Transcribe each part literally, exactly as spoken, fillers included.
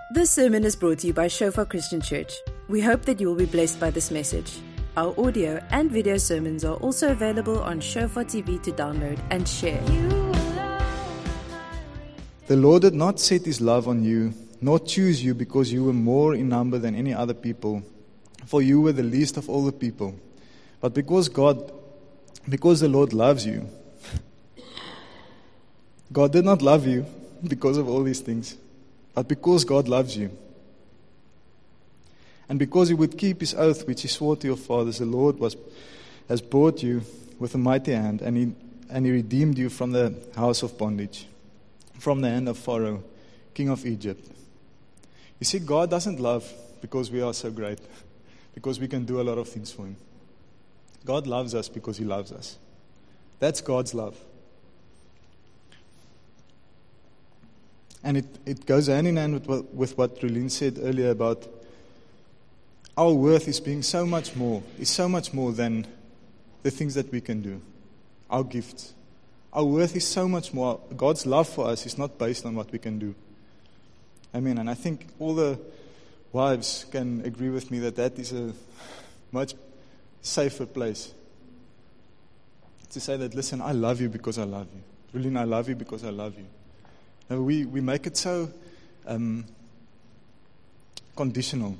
This sermon is brought to you by Shofar Christian Church. We hope that you will be blessed by this message. Our audio and video sermons are also available on Shofar T V to download and share. The Lord did not set His love on you, nor choose you because you were more in number than any other people, for you were the least of all the people. But because God, because the Lord loves you, God did not love you because of all these things, but because God loves you. And because He would keep His oath which He swore to your fathers, the Lord was, has brought you with a mighty hand, and He, and He redeemed you from the house of bondage, from the hand of Pharaoh, king of Egypt. You see, God doesn't love because we are so great, because we can do a lot of things for Him. God loves us because He loves us. That's God's love. And it, it goes hand in hand with what, with what Rulene said earlier about our worth is being so much more, is so much more than the things that we can do, our gifts. Our worth is so much more. God's love for us is not based on what we can do. Amen. And I think all the wives can agree with me that that is a much safer place to say that, listen, I love you because I love you. Rulene, I love you because I love you. No, we, we make it so um, conditional.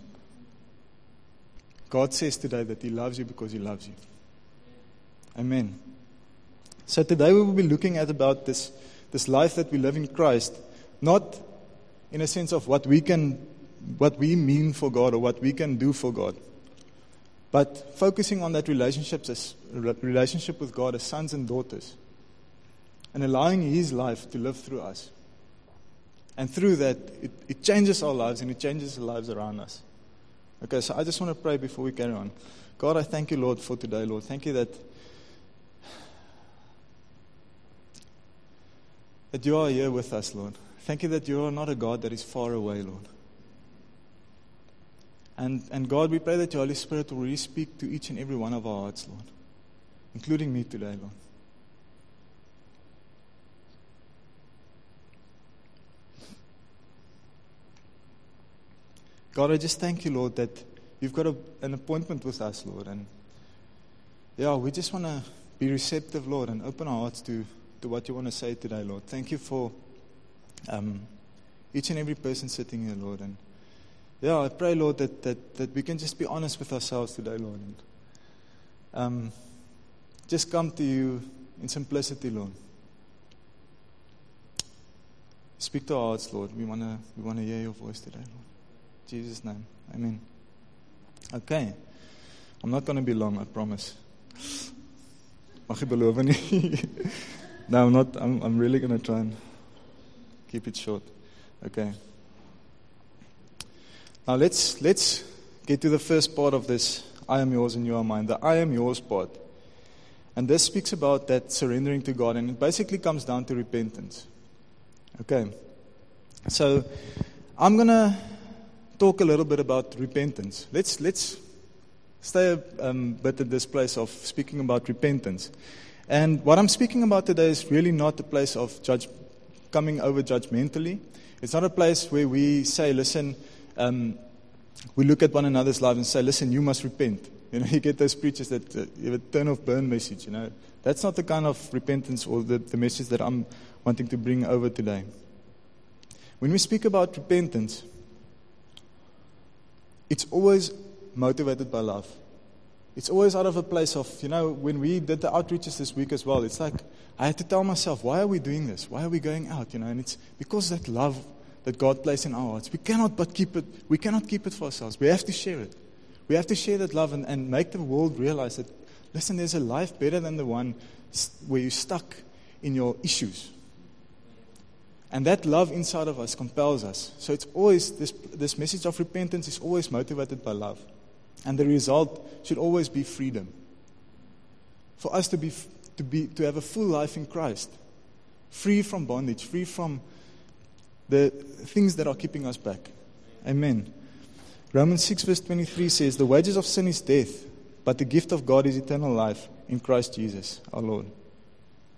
God says today that He loves you because He loves you. Amen. So today we will be looking at about this, this life that we live in Christ, not in a sense of what we can, what we mean for God or what we can do for God, but focusing on that relationships as, relationship with God as sons and daughters, and allowing His life to live through us. And through that, it, it changes our lives and it changes the lives around us. Okay, so I just want to pray before we carry on. God, I thank you, Lord, for today, Lord. Thank you that, that you are here with us, Lord. Thank you that you are not a God that is far away, Lord. And, and God, we pray that your Holy Spirit will really speak to each and every one of our hearts, Lord, including me today, Lord. God, I just thank you, Lord, that you've got a, an appointment with us, Lord. And yeah, we just want to be receptive, Lord, and open our hearts to, to what you want to say today, Lord. Thank you for um, each and every person sitting here, Lord. And yeah, I pray, Lord, that, that, that we can just be honest with ourselves today, Lord. And um, just come to you in simplicity, Lord. Speak to our hearts, Lord. We want to we want to hear your voice today, Lord. In Jesus' name, amen. Okay, I'm not going to be long, I promise. Mag jy beloof nie? No, I'm not. I'm, I'm really going to try and keep it short. Okay. Now let's let's get to the first part of this. I am yours and you are mine. The I am yours part, and this speaks about that surrendering to God, and it basically comes down to repentance. Okay. So I'm going to talk a little bit about repentance. Let's let's stay a um, bit at this place of speaking about repentance. And what I'm speaking about today is really not a place of judge, coming over judgmentally. It's not a place where we say, listen, um, we look at one another's lives and say, listen, you must repent. You know, you get those preachers that uh, you have a turn off burn message. You know, that's not the kind of repentance or the, the message that I'm wanting to bring over today. When we speak about repentance, it's always motivated by love. It's always out of a place of, you know, when we did the outreaches this week as well, it's like, I had to tell myself, why are we doing this? Why are we going out? You know, and it's because that love that God placed in our hearts. We cannot but keep it, we cannot keep it for ourselves. We have to share it. We have to share that love and, and make the world realize that, listen, there's a life better than the one where you're stuck in your issues. And that love inside of us compels us. So it's always, this this message of repentance is always motivated by love. And the result should always be freedom. For us to be to be to have a full life in Christ. Free from bondage, free from the things that are keeping us back. Amen. Romans six verse twenty-three says, the wages of sin is death, but the gift of God is eternal life in Christ Jesus, our Lord.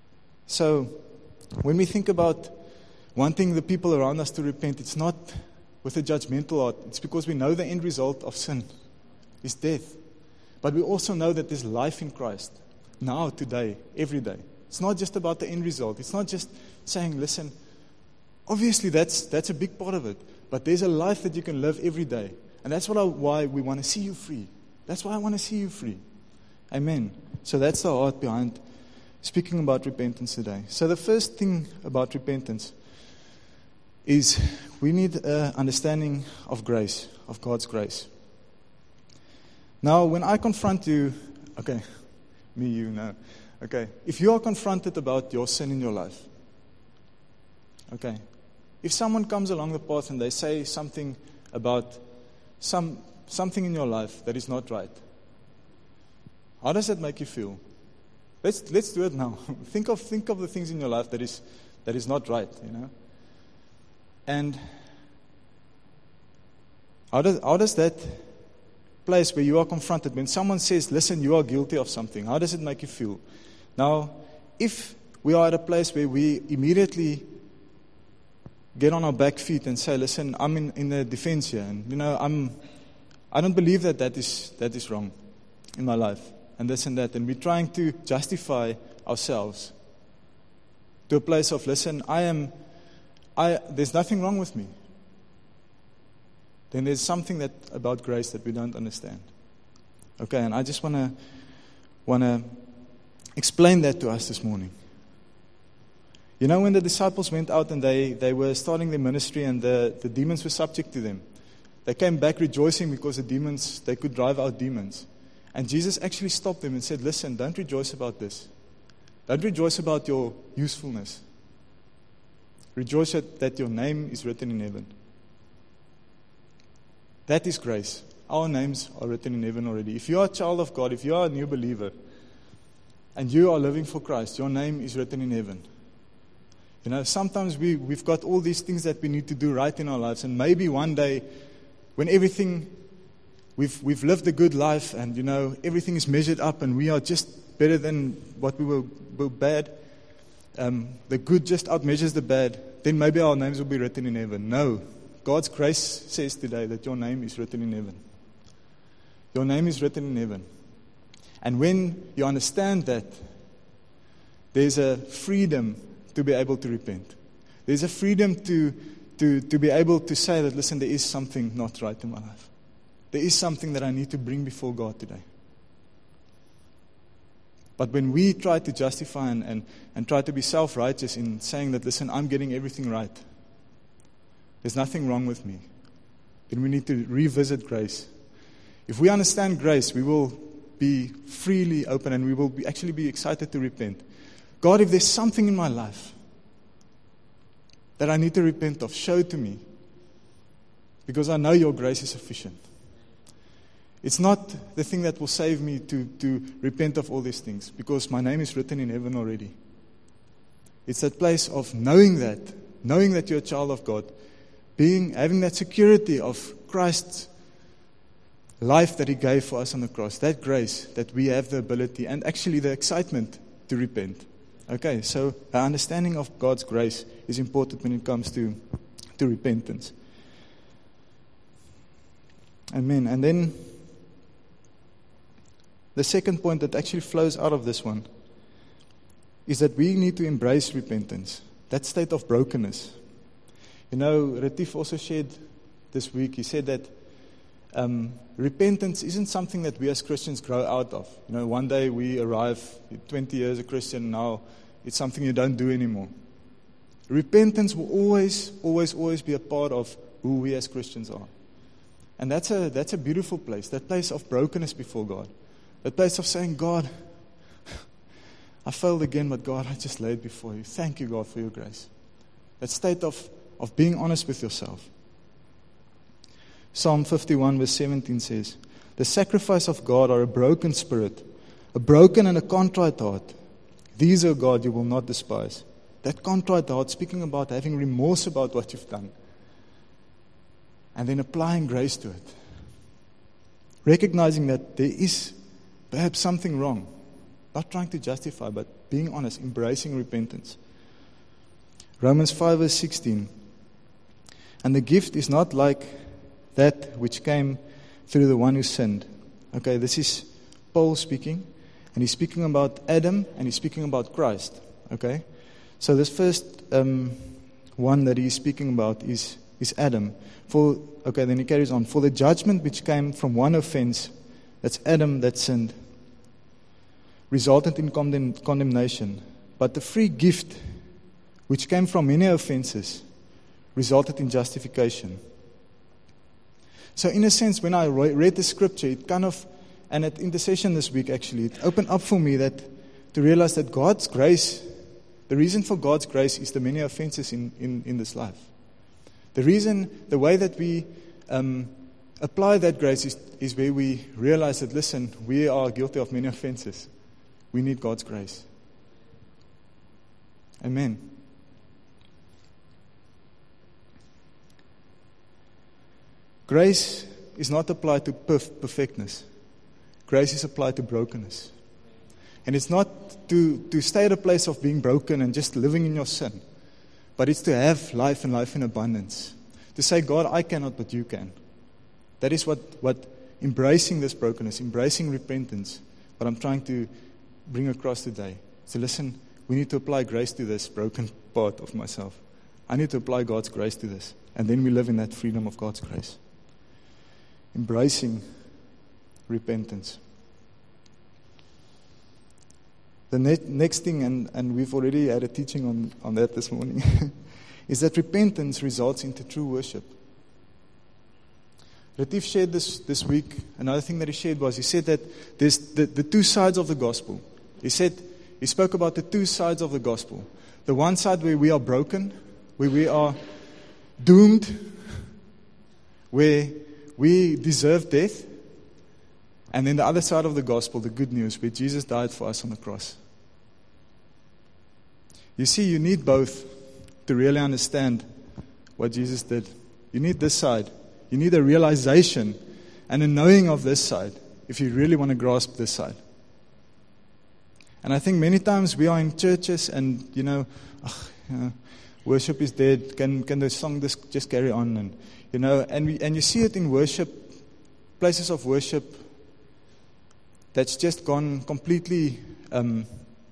So, when we think about wanting the people around us to repent, it's not with a judgmental heart. It's because we know the end result of sin is death. But we also know that there's life in Christ. Now, today, every day. It's not just about the end result. It's not just saying, listen, obviously that's that's a big part of it. But there's a life that you can live every day. And that's what I, why we want to see you free. That's why I want to see you free. Amen. So that's the heart behind speaking about repentance today. So the first thing about repentance is we need an understanding of grace, of God's grace. Now, when I confront you, okay, me, you, no. Okay, if you are confronted about your sin in your life, okay, if someone comes along the path and they say something about some something in your life that is not right, how does that make you feel? Let's let's do it now. think of think of the things in your life that is that is not right, you know. And how does how does that place where you are confronted, when someone says, listen, you are guilty of something, how does it make you feel? Now, if we are at a place where we immediately get on our back feet and say, listen, I'm in, in the defense here, and you know, I'm I don't believe that that is that is wrong in my life, and this and that, and we're trying to justify ourselves to a place of, listen, I am I there's nothing wrong with me. Then there's something that about grace that we don't understand. Okay, and I just want to want to explain that to us this morning. You know, when the disciples went out and they, they were starting their ministry and the, the demons were subject to them, they came back rejoicing because the demons, they could drive out demons. And Jesus actually stopped them and said, listen, don't rejoice about this. Don't rejoice about your usefulness. Rejoice that your name is written in heaven. That is grace. Our names are written in heaven already. If you are a child of God, if you are a new believer, and you are living for Christ, your name is written in heaven. You know, sometimes we, we've got all these things that we need to do right in our lives, and maybe one day, when everything, we've we've lived a good life, and you know, everything is measured up, and we are just better than what we were, were bad, um, the good just outmeasures the bad, then maybe our names will be written in heaven. No. God's grace says today that your name is written in heaven. Your name is written in heaven. And when you understand that, there's a freedom to be able to repent. There's a freedom to, to, to be able to say that, listen, there is something not right in my life. There is something that I need to bring before God today. But when we try to justify and, and, and try to be self-righteous in saying that, listen, I'm getting everything right, there's nothing wrong with me, then we need to revisit grace. If we understand grace, we will be freely open and we will be, actually be excited to repent. God, if there's something in my life that I need to repent of, show it to me, because I know your grace is sufficient. It's not the thing that will save me to, to repent of all these things, because my name is written in heaven already. It's that place of knowing that, knowing that you're a child of God, Being, having that security of Christ's life that He gave for us on the cross, that grace that we have the ability and actually the excitement to repent. Okay, so our understanding of God's grace is important when it comes to, to repentance. Amen. And then the second point that actually flows out of this one is that we need to embrace repentance, that state of brokenness. You know, Retief also shared this week, he said that um, repentance isn't something that we as Christians grow out of. You know, one day we arrive, twenty years a Christian, now it's something you don't do anymore. Repentance will always, always, always be a part of who we as Christians are. And that's a that's a beautiful place, that place of brokenness before God. That place of saying, God, I failed again, but God, I just lay it before you. Thank you, God, for your grace. That state of of being honest with yourself. Psalm fifty-one verse seventeen says, the sacrifice of God are a broken spirit, a broken and a contrite heart. These, O God, you will not despise. That contrite heart, speaking about having remorse about what you've done, and then applying grace to it. Recognizing that there is perhaps something wrong. Not trying to justify, but being honest, embracing repentance. Romans five verse sixteen. And the gift is not like that which came through the one who sinned. Okay, this is Paul speaking, and he's speaking about Adam, and he's speaking about Christ. Okay, so this first um, one that he's speaking about is, is Adam. For okay, then he carries on. For the judgment which came from one offense, that's Adam that sinned, resulted in condemn, condemnation. But the free gift which came from many offenses resulted in justification. So in a sense, when I read the scripture, it kind of, and at intercession this week actually, it opened up for me that to realize that God's grace, the reason for God's grace is the many offenses in, in, in this life. The reason, the way that we um, apply that grace is, is where we realize that, listen, we are guilty of many offenses. We need God's grace. Amen. Grace is not applied to perf- perfectness. Grace is applied to brokenness. And it's not to, to stay at a place of being broken and just living in your sin, but it's to have life and life in abundance. To say, God, I cannot, but you can. That is what, what embracing this brokenness, embracing repentance, what I'm trying to bring across today. So listen, we need to apply grace to this broken part of myself. I need to apply God's grace to this. And then we live in that freedom of God's grace. Embracing repentance. The ne- next thing, and, and we've already had a teaching on, on that this morning, is that repentance results into true worship. Latif shared this this week. Another thing that he shared was, he said that there's the, the two sides of the gospel. He said, he spoke about the two sides of the gospel. The one side where we are broken, where we are doomed, where we deserve death. And then the other side of the gospel, the good news, where Jesus died for us on the cross. You see, you need both to really understand what Jesus did. You need this side. You need a realization and a knowing of this side if you really want to grasp this side. And I think many times we are in churches and, you know, ugh, you know worship is dead. Can can the song just, just carry on? And, you know, and we, and you see it in worship, places of worship that's just gone completely, um,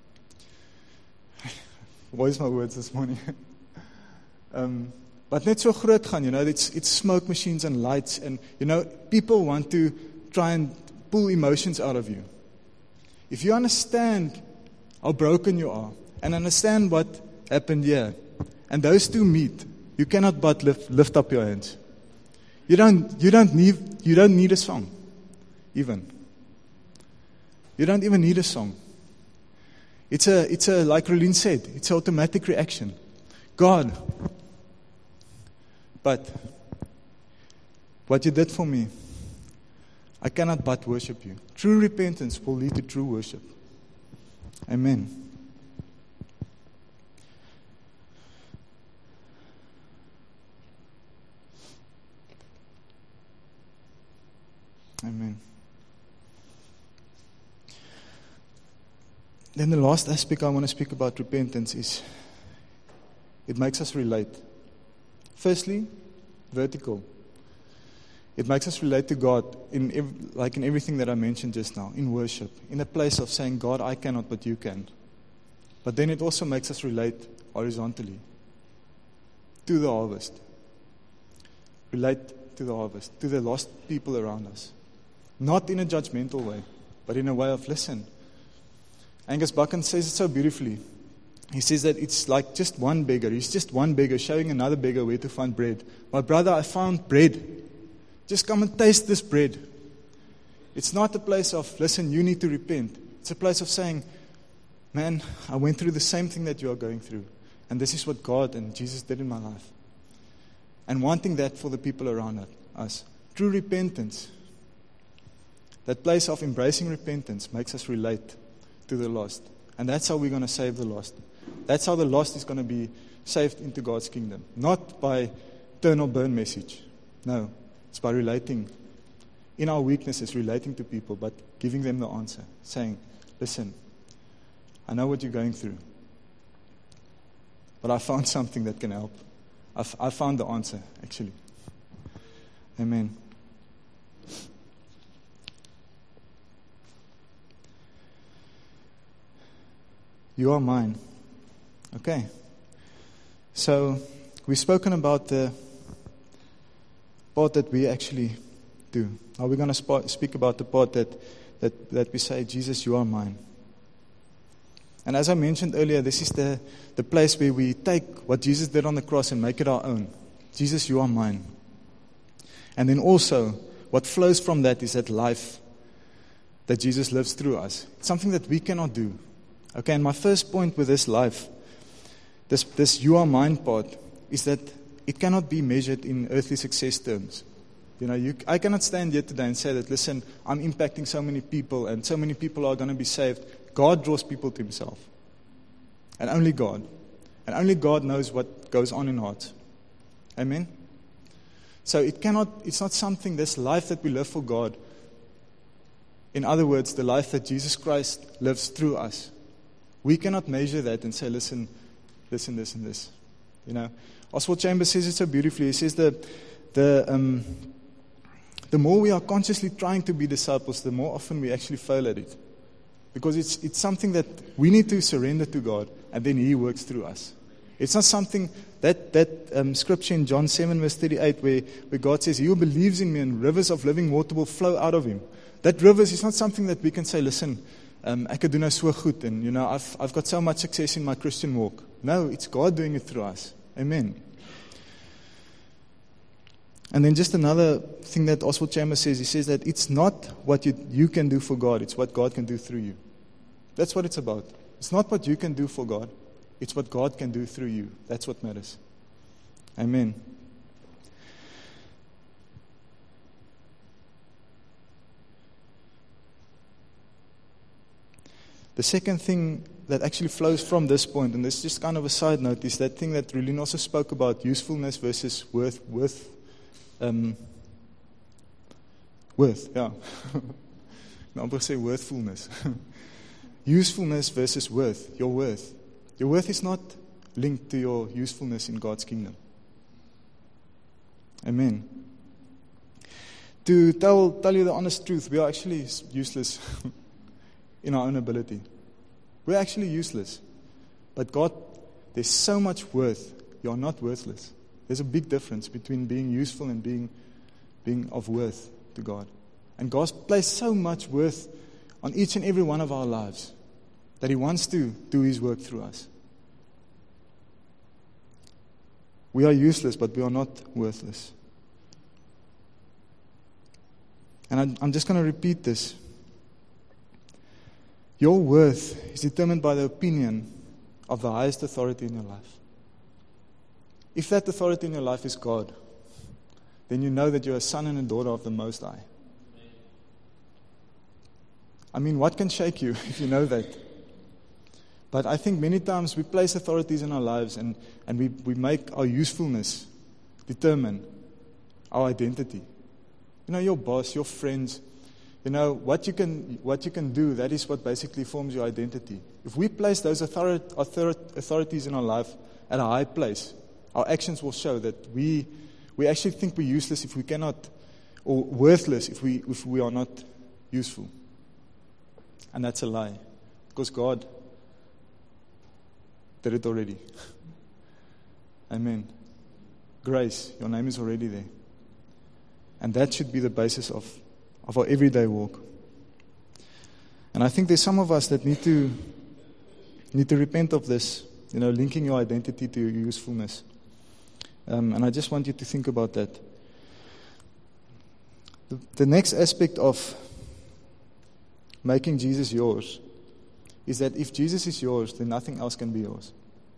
what is my words this morning? um, but net so groot gaan, you know, it's, it's smoke machines and lights, and, you know, people want to try and pull emotions out of you. If you understand how broken you are, and understand what happened here, and those two meet, you cannot but lift, lift up your hands. You don't, you don't need, you don't need a song, even. You don't even need a song. It's a, it's a, like Rolene said, it's an automatic reaction. God, but what you did for me, I cannot but worship you. True repentance will lead to true worship. Amen. Amen. Then the last aspect I want to speak about repentance is it makes us relate. Firstly, vertical. It makes us relate to God in ev- like in everything that I mentioned just now, in worship, in a place of saying, God, I cannot, but you can. But then it also makes us relate horizontally to the harvest. Relate to the harvest, to the lost people around us. Not in a judgmental way, but in a way of, listen, Angus Buchan says it so beautifully. He says that it's like just one beggar. He's just one beggar showing another beggar where to find bread. My brother, I found bread. Just come and taste this bread. It's not a place of, listen, you need to repent. It's a place of saying, man, I went through the same thing that you are going through. And this is what God and Jesus did in my life. And wanting that for the people around us. True repentance. That place of embracing repentance makes us relate to the lost. And that's how we're going to save the lost. That's how the lost is going to be saved into God's kingdom. Not by turn or burn message. No. It's by relating, in our weaknesses, relating to people, but giving them the answer. Saying, listen, I know what you're going through, but I found something that can help. I've, I found the answer, actually. Amen. You are mine. Okay. So, we've spoken about the part that we actually do. Now we're going to sp- speak about the part that, that, that we say, Jesus, you are mine. And as I mentioned earlier, this is the, the place where we take what Jesus did on the cross and make it our own. Jesus, you are mine. And then also, what flows from that is that life that Jesus lives through us. It's something that we cannot do. Okay, and my first point with this life, this, this you are mine part, is that it cannot be measured in earthly success terms. You know, you, I cannot stand here today and say that, listen, I'm impacting so many people and so many people are going to be saved. God draws people to himself. And only God. And only God knows what goes on in hearts. Amen? So it cannot, it's not something, this life that we live for God. In other words, the life that Jesus Christ lives through us. We cannot measure that and say, listen, this and this and this. You know, Oswald Chambers says it so beautifully. He says that the um, the more we are consciously trying to be disciples, the more often we actually fail at it. Because it's it's something that we need to surrender to God, and then He works through us. It's not something, that, that um, scripture in John seven verse thirty-eight where, where God says, he who believes in me and rivers of living water will flow out of him. That rivers is not something that we can say, listen, um, ek het doen nou so goed, and you know, I've, I've got so much success in my Christian walk. No, it's God doing it through us. Amen. And then just another thing that Oswald Chambers says, he says that it's not what you, you can do for God, it's what God can do through you. That's what it's about. It's not what you can do for God, it's what God can do through you. That's what matters. Amen. The second thing that actually flows from this point, and this is just kind of a side note, is that thing that Rulin also spoke about, usefulness versus worth, worth, um, worth, yeah. No, I'm going to say worthfulness. Usefulness versus worth, your worth. Your worth is not linked to your usefulness in God's kingdom. Amen. To tell, tell you the honest truth, we are actually useless in our own ability. We're actually useless. But God, there's so much worth. You are not worthless. There's a big difference between being useful and being, being of worth to God. And God's placed so much worth on each and every one of our lives that He wants to do His work through us. We are useless, but we are not worthless. And I'm just going to repeat this. Your worth is determined by the opinion of the highest authority in your life. If that authority in your life is God, then you know that you're a son and a daughter of the Most High. I mean, what can shake you if you know that? But I think many times we place authorities in our lives and, and we, we make our usefulness determine our identity. You know, your boss, your friends, you know, what you can what you can do, that is what basically forms your identity. If we place those author, author, authorities in our life at a high place, our actions will show that we we actually think we're useless if we cannot, or worthless if we if we are not useful. And that's a lie. Because God did it already. Amen. Grace, your name is already there. And that should be the basis of, of our everyday walk. And I think there's some of us that need to need to repent of this, you know, linking your identity to your usefulness. Um, and I just want you to think about that. The, the next aspect of making Jesus yours is that if Jesus is yours, then nothing else can be yours.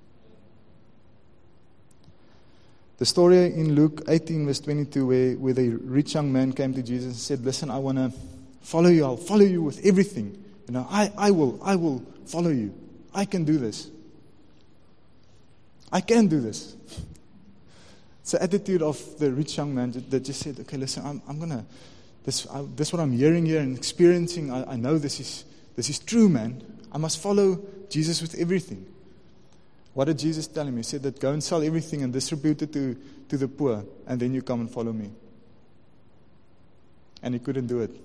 The story in Luke eighteen verse twenty-two where, where the rich young man came to Jesus and said, listen, I want to follow you. I'll follow you with everything. You know, I, I will, I will follow you. I can do this. I can do this. It's the attitude of the rich young man that just said, okay, listen, I'm, I'm going to, this, I, this is what I'm hearing here and experiencing. I, I know this is, this is true, man. I must follow Jesus with everything. What did Jesus tell him? He said that go and sell everything and distribute it to, to the poor, and then you come and follow me. And he couldn't do it.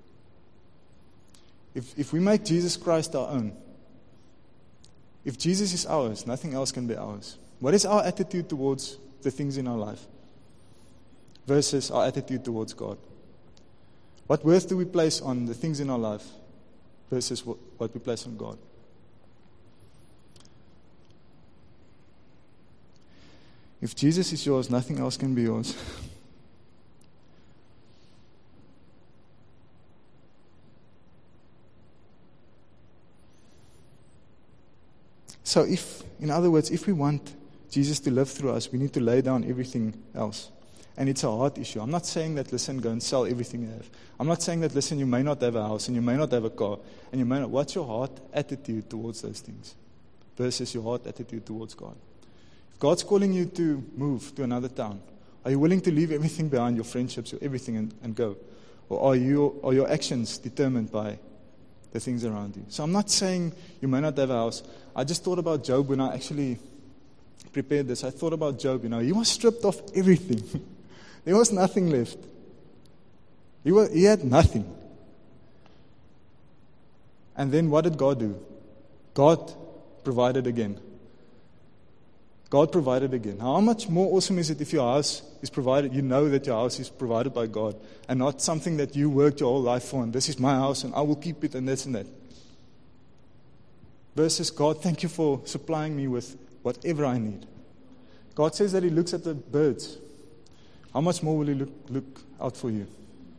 If, if we make Jesus Christ our own, if Jesus is ours, nothing else can be ours. What is our attitude towards the things in our life versus our attitude towards God? What worth do we place on the things in our life versus what, what we place on God? If Jesus is yours, nothing else can be yours. So if, in other words, if we want Jesus to live through us, we need to lay down everything else. And it's a heart issue. I'm not saying that, listen, go and sell everything you have. I'm not saying that, listen, you may not have a house and you may not have a car. And you may not. What's your heart attitude towards those things versus your heart attitude towards God? If God's calling you to move to another town, are you willing to leave everything behind, your friendships, your everything, and, and go? Or are, you, are your actions determined by the things around you? So I'm not saying you may not have a house. I just thought about Job when I actually prepared this. I thought about Job, you know, he was stripped of everything. There was nothing left. He, was, he had nothing. And then what did God do? God provided again. God provided again. How much more awesome is it if your house is provided, you know that your house is provided by God, and not something that you worked your whole life for, and this is my house, and I will keep it, and this and that. Versus, God, thank you for supplying me with whatever I need. God says that He looks at the birds. How much more will He look, look out for you?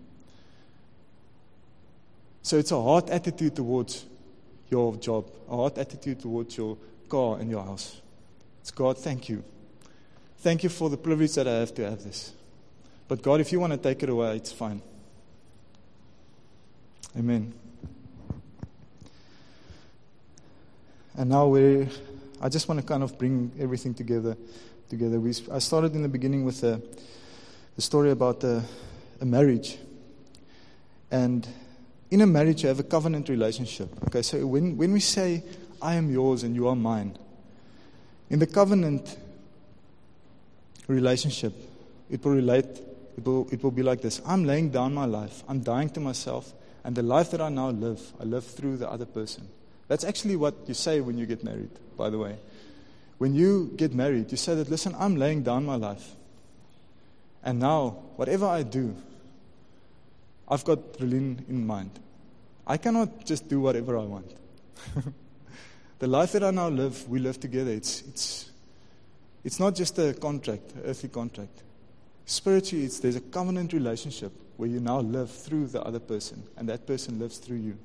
So it's a heart attitude towards your job, a heart attitude towards your car and your house. It's, God, thank you. Thank you for the privilege that I have to have this. But God, if you want to take it away, it's fine. Amen. And now we, I just want to kind of bring everything together. Together, we. I started in the beginning with a, a story about a, a marriage, and in a marriage you have a covenant relationship. Okay, so when when we say I am yours and you are mine, in the covenant relationship, it will relate. It will it will be like this: I'm laying down my life. I'm dying to myself, and the life that I now live, I live through the other person. That's actually what you say when you get married, by the way. When you get married, you say that, listen, I'm laying down my life. And now, whatever I do, I've got Relin in mind. I cannot just do whatever I want. The life that I now live, we live together. It's it's it's not just a contract, an earthly contract. Spiritually, it's, there's a covenant relationship where you now live through the other person, and that person lives through you.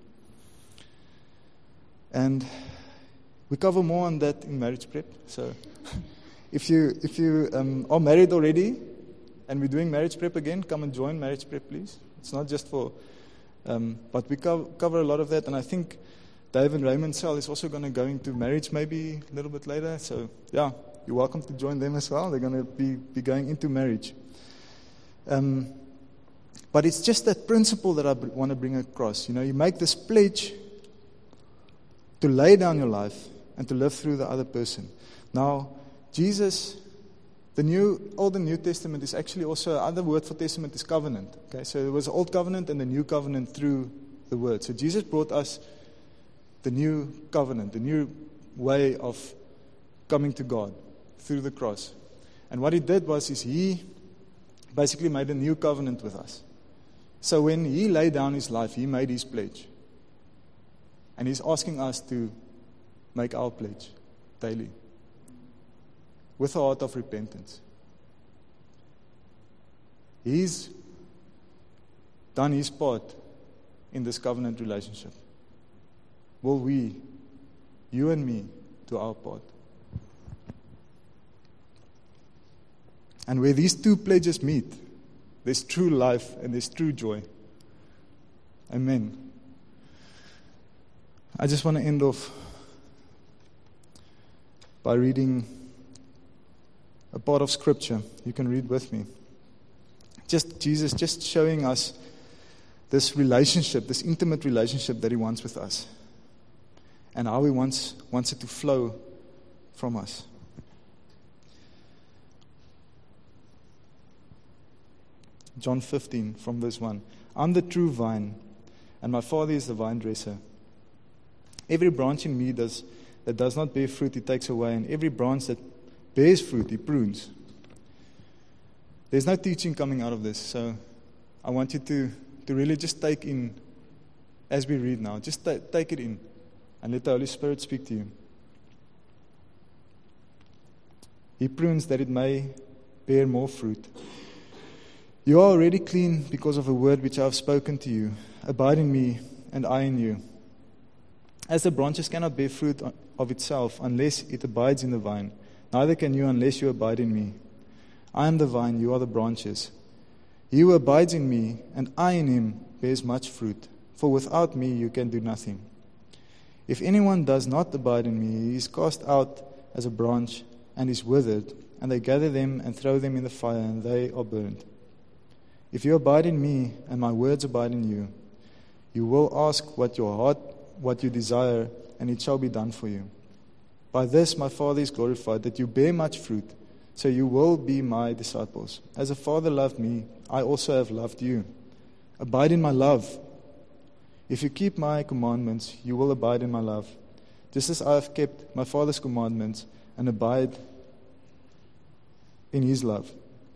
And we cover more on that in marriage prep. So if you if you um, are married already and we're doing marriage prep again, come and join marriage prep, please. It's not just for, um, but we cover, cover a lot of that. And I think Dave and Raymond Sell is also going to go into marriage maybe a little bit later. So yeah, you're welcome to join them as well. They're going to be, be going into marriage. Um, but it's just that principle that I b- want to bring across. You know, you make this pledge to lay down your life and to live through the other person. Now, Jesus, the new Old and New Testament is actually also, other word for testament is covenant. Okay, so there was the Old Covenant and the New Covenant through the Word. So Jesus brought us the new covenant, the new way of coming to God through the cross. And what He did was, is He basically made a new covenant with us. So when He laid down His life, He made His pledge. And He's asking us to make our pledge daily with a heart of repentance. He's done His part in this covenant relationship. Will we, you and me, do our part? And where these two pledges meet, there's true life and there's true joy. Amen. I just want to end off by reading a part of Scripture. You can read with me. Just Jesus just showing us this relationship, this intimate relationship that He wants with us. And how He wants, wants it to flow from us. John fifteen, from verse one. I'm the true vine, and my Father is the vine dresser. Every branch in me does, that does not bear fruit, he takes away, and every branch that bears fruit, he prunes. There's no teaching coming out of this, so I want you to, to really just take in, as we read now, just ta- take it in, and let the Holy Spirit speak to you. He prunes that it may bear more fruit. You are already clean because of a word which I have spoken to you. Abide in me, and I in you. As the branches cannot bear fruit of itself unless it abides in the vine, neither can you unless you abide in me. I am the vine, you are the branches. He who abides in me, and I in him, bears much fruit, for without me you can do nothing. If anyone does not abide in me, he is cast out as a branch and is withered, and they gather them and throw them in the fire, and they are burned. If you abide in me, and my words abide in you, you will ask what your heart, what you desire, and it shall be done for you. By this my Father is glorified, that you bear much fruit, so you will be my disciples. As the Father loved me, I also have loved you. Abide in my love. If you keep my commandments, you will abide in my love, just as I have kept my Father's commandments and abide in his love.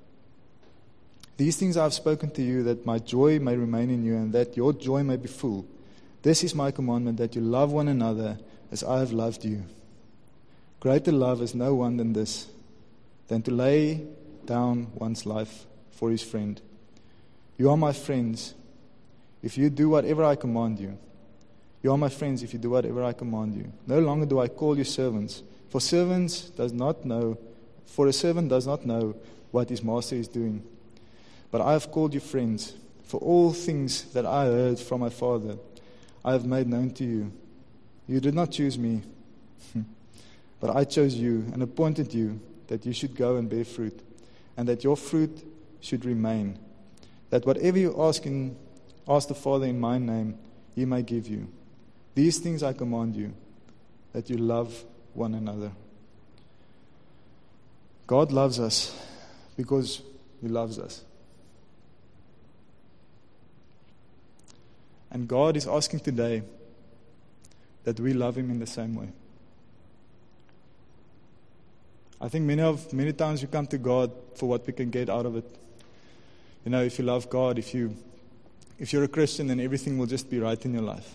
These things I have spoken to you, that my joy may remain in you, and that your joy may be full. This is my commandment, that you love one another as I have loved you. Greater love is no one than this, than to lay down one's life for his friend. You are my friends if you do whatever I command you. You are my friends if you do whatever I command you. No longer do I call you servants, for servants does not know, for a servant does not know what his master is doing. But I have called you friends, for all things that I heard from my Father I have made known to you. You did not choose me, but I chose you and appointed you that you should go and bear fruit, and that your fruit should remain, that whatever you ask in ask the Father in my name, he may give you. These things I command you, that you love one another. God loves us because he loves us. And God is asking today that we love him in the same way. I think many of many times we come to God for what we can get out of it. You know, if you love God, if you if you're a Christian, then everything will just be right in your life.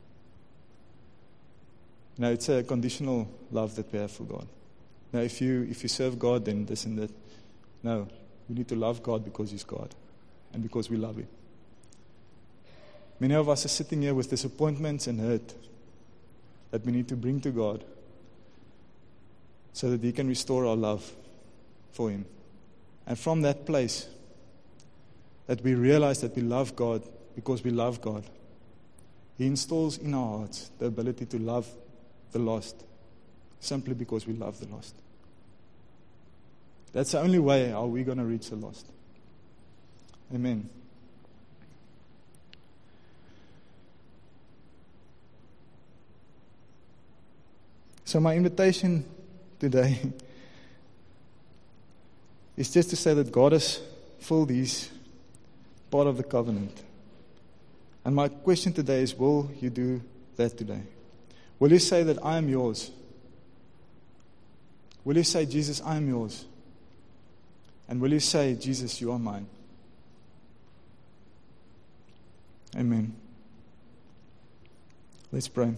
You know, it's a conditional love that we have for God. Now, if you if you serve God, then this and that. No, we need to love God because he's God, and because we love him. Many of us are sitting here with disappointments and hurt that we need to bring to God so that he can restore our love for him. And from that place, that we realize that we love God because we love God, he installs in our hearts the ability to love the lost simply because we love the lost. That's the only way how we're going to reach the lost. Amen. So my invitation today is just to say that God has filled these part of the covenant. And my question today is, will you do that today? Will you say that I am yours? Will you say, Jesus, I am yours? And will you say, Jesus, you are mine? Amen. Let's pray.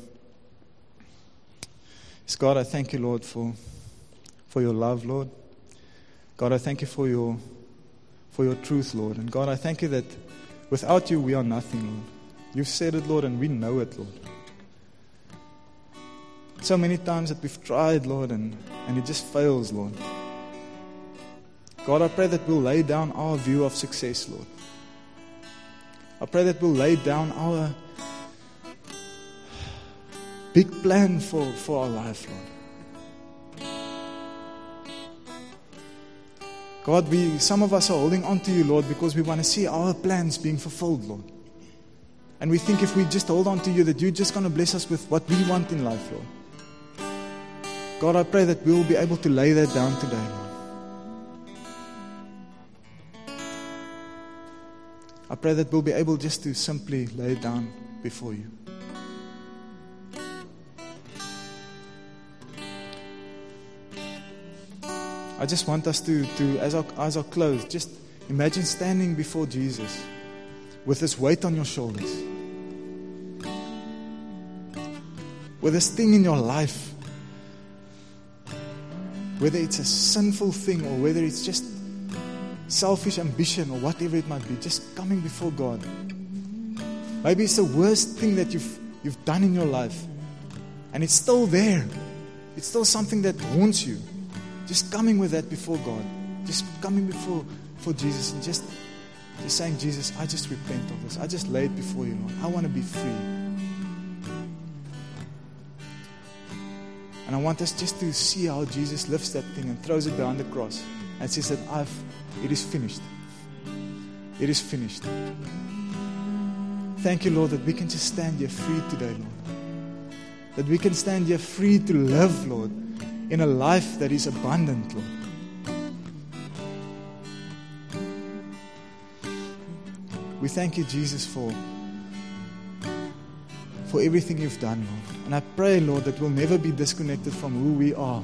God, I thank you, Lord, for for your love, Lord. God, I thank you for your for your truth, Lord. And God, I thank you that without you we are nothing, Lord. You've said it, Lord, and we know it, Lord. So many times that we've tried, Lord, and, and it just fails, Lord. God, I pray that we'll lay down our view of success, Lord. I pray that we'll lay down our big plan for, for our life, Lord. God, we some of us are holding on to you, Lord, because we want to see our plans being fulfilled, Lord. And we think if we just hold on to you, that you're just going to bless us with what we want in life, Lord. God, I pray that we will be able to lay that down today, Lord. I pray that we'll be able just to simply lay it down before you. I just want us to, to as our eyes are closed, just imagine standing before Jesus with this weight on your shoulders, with this thing in your life, whether it's a sinful thing or whether it's just selfish ambition or whatever it might be, just coming before God. Maybe it's the worst thing that you've you've done in your life, and it's still there. It's still something that haunts you. Just coming with that before God. Just coming before for Jesus and just, just saying, Jesus, I just repent of this. I just lay it before you, Lord. I want to be free. And I want us just to see how Jesus lifts that thing and throws it behind the cross and says that I've, it is finished. It is finished. Thank you, Lord, that we can just stand here free today, Lord. That we can stand here free to live, Lord, in a life that is abundant, Lord. We thank you, Jesus, for, for everything you've done, Lord. And I pray, Lord, that we'll never be disconnected from who we are.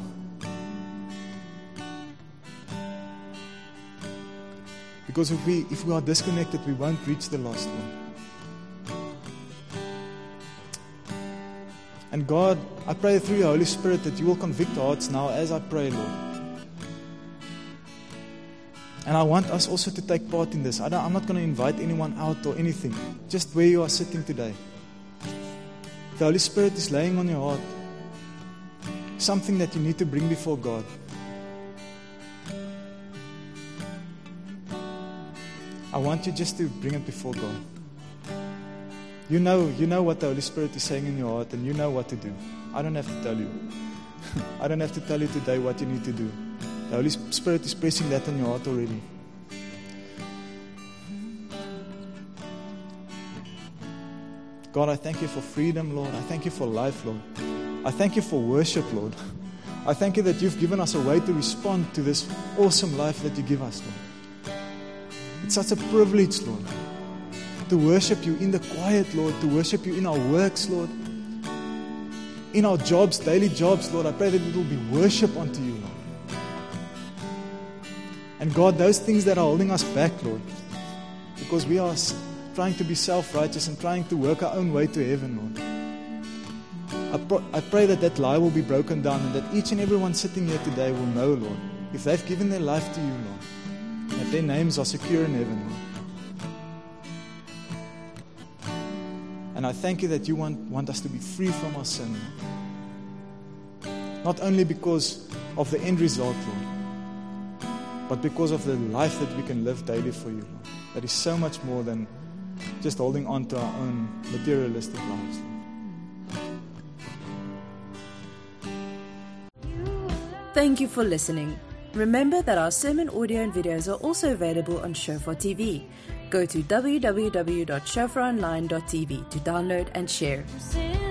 Because if we, if we are disconnected, we won't reach the lost, Lord. And God, I pray through your Holy Spirit that you will convict hearts now as I pray, Lord. And I want us also to take part in this. I don't, I'm not going to invite anyone out or anything. Just where you are sitting today. The Holy Spirit is laying on your heart something that you need to bring before God. I want you just to bring it before God. You know, you know what the Holy Spirit is saying in your heart, and you know what to do. I don't have to tell you. I don't have to tell you today what you need to do. The Holy Spirit is pressing that on your heart already. God, I thank you for freedom, Lord. I thank you for life, Lord. I thank you for worship, Lord. I thank you that you've given us a way to respond to this awesome life that you give us, Lord. It's such a privilege, Lord, to worship you in the quiet, Lord, to worship you in our works, Lord, in our jobs, daily jobs, Lord. I pray that it will be worship unto you, Lord. And God, those things that are holding us back, Lord, because we are trying to be self-righteous and trying to work our own way to heaven, Lord. I, pro- I pray that that lie will be broken down and that each and everyone sitting here today will know, Lord, if they've given their life to you, Lord, that their names are secure in heaven, Lord. And I thank you that you want, want us to be free from our sin. Not only because of the end result, Lord, but because of the life that we can live daily for you, Lord. That is so much more than just holding on to our own materialistic lives, Lord. Thank you for listening. Remember that our sermon audio and videos are also available on Shofar T V. Go to w w w dot shofar online dot t v to download and share.